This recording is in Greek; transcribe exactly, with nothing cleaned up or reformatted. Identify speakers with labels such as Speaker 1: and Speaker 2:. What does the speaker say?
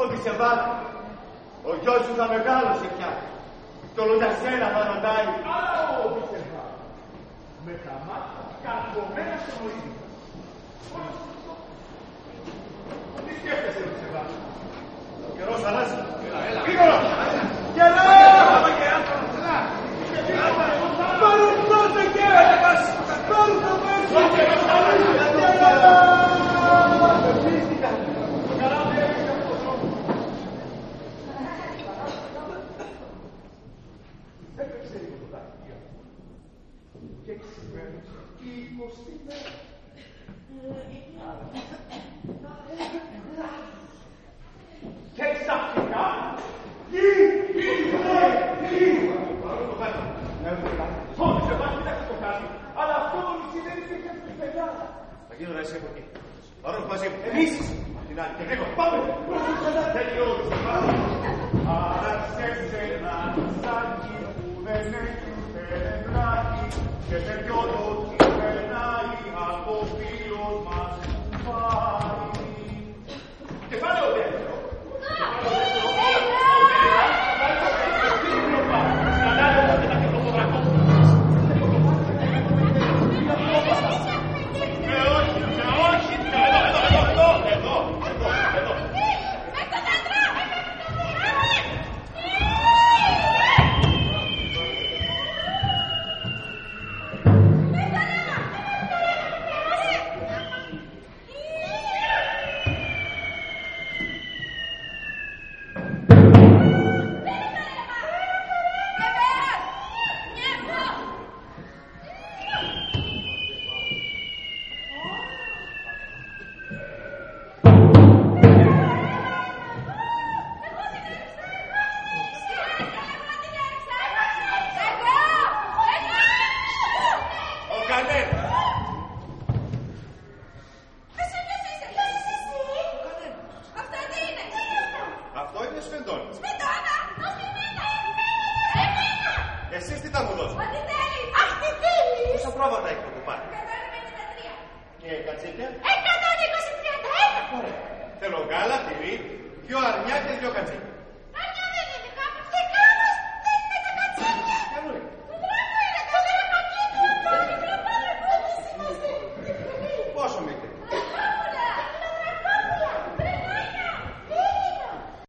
Speaker 1: Ότι σε βάλει. Ο γιος σου θα μεγάλωσε πια. Κι όλο για σένα θα ρωτάει.
Speaker 2: Αλλά ο Βυσεβά, με τα μάτια καρφωμένα στο μωρίδι. Τι σκέφτεσαι, Βυσεβά?
Speaker 1: Ο καιρός αλλάζει.
Speaker 2: Γρήγορα!
Speaker 1: Γελά!
Speaker 2: Πάρουν τότε και! Πάρουν το μέσο! Έπαιξε η φωτογραφία και ξημέρωσε η εικοστή μέρα. Και ξαφνικά τι, τι, τι, όχι, σε πάση κοιτάξτε το κάτι, αλλά αυτό το νησί δεν υπήρχε στην παιδιά.
Speaker 1: Θα γίνω να είσαι από εκεί. Παρόλο μαζί μου. Εμείς! Την άλλη και γρήγορα. Πάμε! Τελειώσε πάλι. Άραξε ένα σάκι που δεν έχει ούτε βράχη και τελειώνω τι περνάει από φίλος μας που πάει. Κεφάλαιο δεύτερο. Θέλω γάλα, τυρί, δυο αρνιά και δυο κατσίκια.